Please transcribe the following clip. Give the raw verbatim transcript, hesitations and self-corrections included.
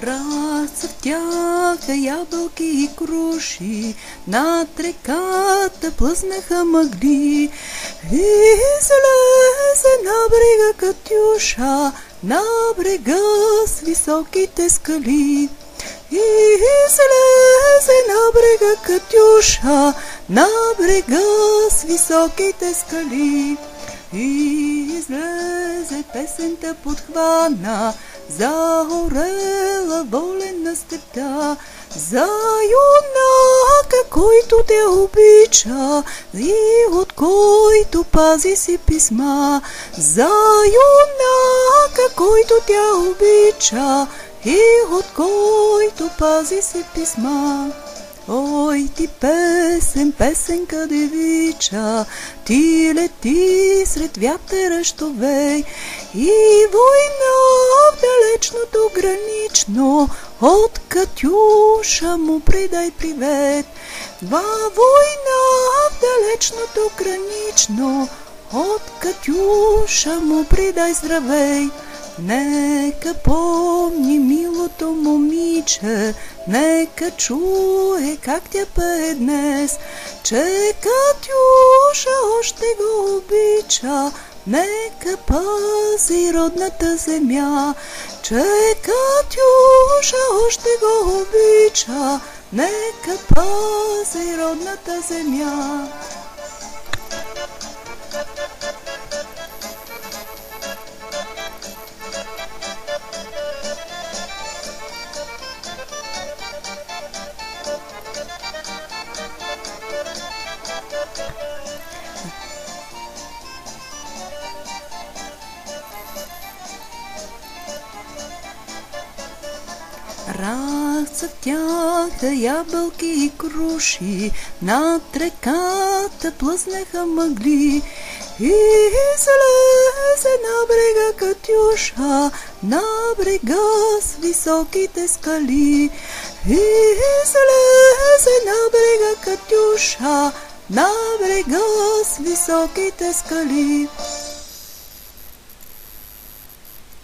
Разцъфтяха ябълки и круши, над реката плъзнаха мъгли. И излезе на брега Катюша, на брега с високите скали. И излезе на брега Катюша, на брега с високите скали. И излезе песента подхвана, за орела волен на степта, за юнака, който те обича и от който пази си писма. За юнака, който тя обича и от който пази си писма. Ой, ти песен, песенка девича, ти лети сред вятъра щовей, и война в далечното гранично, от Катюша му предай привет. Два война в далечното гранично, от Катюша му предай здравей. Нека помни милото момиче, нека чуе как тя пее днес, че Катюша още го обича, нека пази родната земя. Че Катюша още го обича, нека пази родната земя. Разцъфтяха ябълки и круши, над реката плъзнаха мъгли. И излезе на брега Катюша, на брега с високите скали. И излезе на брега Катюша, на брега с високите скали.